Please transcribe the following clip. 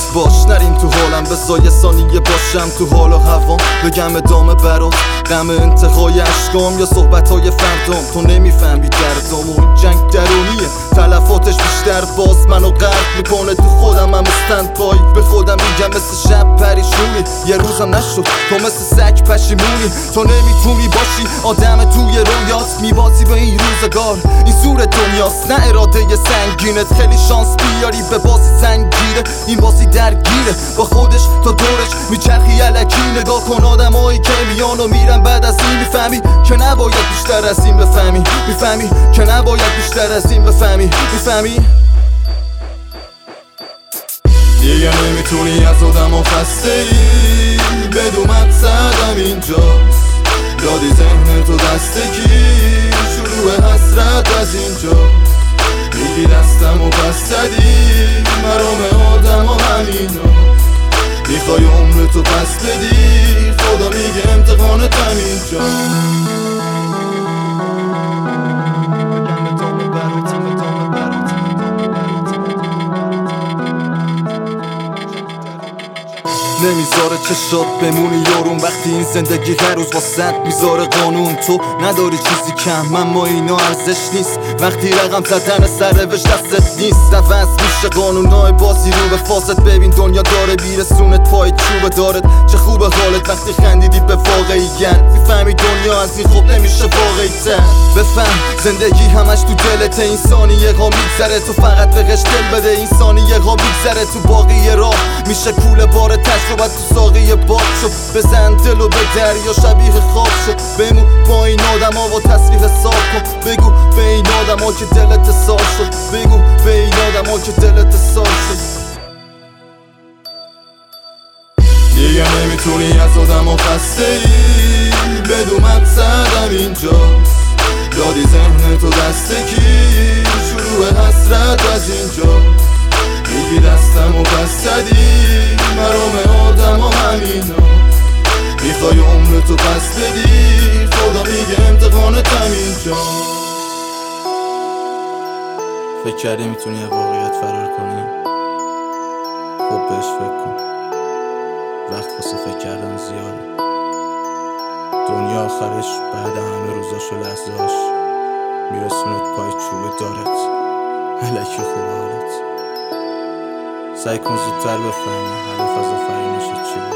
یادت باش نریم تو حالم، بذار یه ثانیه باشم تو حال و هوام، بگم ادامه برات غم انتهای اشکام یا صحبتهای فردام. تو نمیفهمی دردام و این جنگ درونیه، تلفاتش بیشتر باز منو غرق میکنه تو خودم. هم استند بای به خودم میگم مثل شب پریشونی، یه روزم نشد تو مثل سگ پشیمونی. تو نمیتونی باشی آدم توی رویات، میبازی به این روزگار، این زور دنیاست نه اراده سنگینت. خیلی شانس بیاری به بازی سنگیره، این بازی درگیره با خودش تا دورش میچرخی الکی. نگاه کن آدمایی که میان و میرن بعد از این، میفهمی که نباید بیشتر از این بفهمی، میفهمی که نباید بیشتر از این بفهمی، میفهمی دیگه نمیتونی از آدم خسته ای، بدون مقصدم اینجاست، دادی ذهن تو دست کی، شروع حسرت از اینجا میگی دستم و پس زدی، مرام آدم و همینا میخوای عمرتو پس بدی، خدا میگه امتحانت همینجا. نمیذاره چشات بمونی یارون، وقتی این زندگی هر روز واسط میذاره قانون. تو نداری چیزی کم اما اینا ارزش نیست، وقتی رقم زدن سرنوشت دستت نیست. عوض میشه قانونای بازی رو به فاست، ببین دنیا داره بیرسونت پای چوبه دارت. چه خوبه حالت وقتی خندیدی به واقعیت، میفهمی دنیا از این خوب نمیشه واقعی تر. بفهم زندگی همش تو دلت، این ثانیه ها میگذره تو فقط بهش دل بده، این ثانیه ها میگذره تو باقی راه میشه کوله بار تجربت تو ساقی باد شد. بزن دلو به دریا شبیه خواب شد، بمون با این آدم ها و تصویر حساب کن. بگو به این آدم ها که دلت سال شد، بگو به این آدم ها که دلت سال شد. دیگه نمیتونی از آدم ها خسته ای، بدون مقصدم اینجاست، دادی ذهن تو دست کی، شروع حسرت از اینجا میگی دستم و پس زدی، مرام آدم و همینا میخوای عمرتو پس بدی، خدا میگه امتحانت همینجا. فکر کردی میتونی از واقعیت فرار کنی؟ خوب بهش فکر کن، وقت واسه فکر کردن زیاده. دنیا آخرش بعد همه روزاش و لحظهاش میرسونت پای چوب دارت، الکی خوب حالت. سعی کن زودتر بفهمی هدف از آفرینشت چی بود.